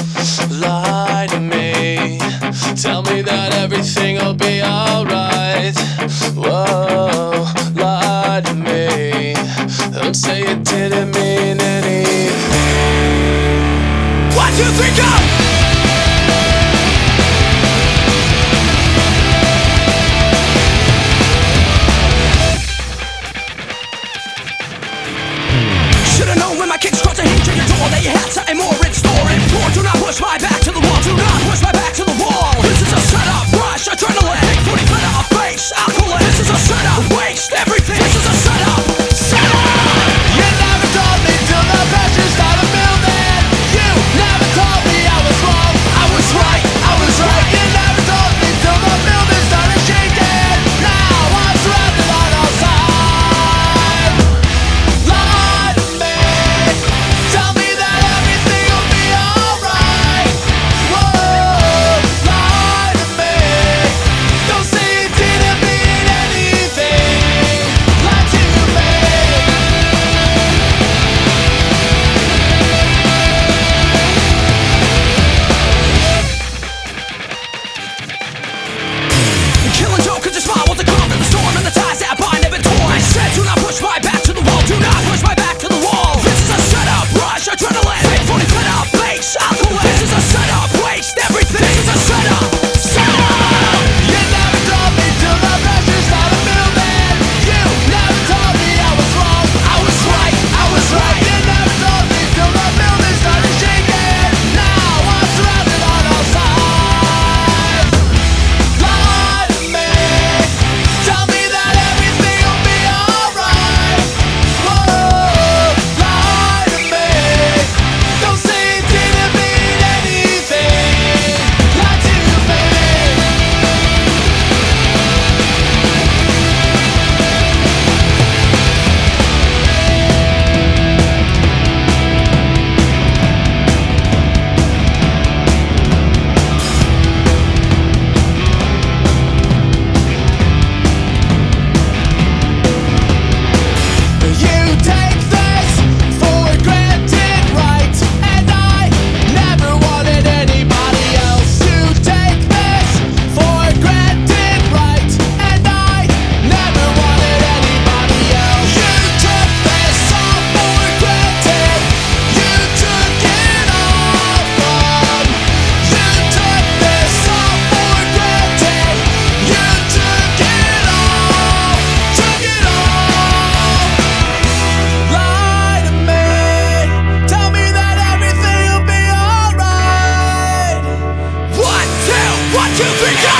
Lie to me, tell me that everything will be alright. Whoa, lie to me, don't say it didn't mean anything. 1, 2, 3, go! Should've known when my kicks crossed the hinge of your door that you had something more in store and poor. Do not push my back to the wall, do not push my back to the wall. This is a setup, rush, adrenaline, take 40 foot of face, alcohol. This is a setup, waste everything. This is a setup, setup. You never told me till the pressure started building. You never told me I was wrong, I was right, I was right. You never told me till the building started shaking. Now I'm surrounded on all sides. Lie to me, tell me that everything will be alright. Whoa, lie to me, don't say it didn't mean anything. Lie to me. Killing joke cause your smile was a calm to the storm and the ties that bind have been torn. I said do not push my back to the wall, do not push my back to the wall. This is a setup, rush, adrenaline, take 40 foot up, face, alcohol. This is a setup, waste everything. This is a setup, setup. You never told me till the pressure started building. You never told me I was wrong, I was right, I was right. You never told me till the building started shaking. Now I'm surrounded on all sides. Lie to me, tell me that everything will be alright. Whoa, lie to me, don't say it didn't mean anything. Lie to me. You take this for granted, right? And I never wanted anybody else. You take this for granted, right? And I never wanted anybody else. You took this all for granted. You took it all from. You took this all for granted. You took it all. Took it all. Lie to me, tell me that everything will be alright. 1, 2, 1, 2, 3, go!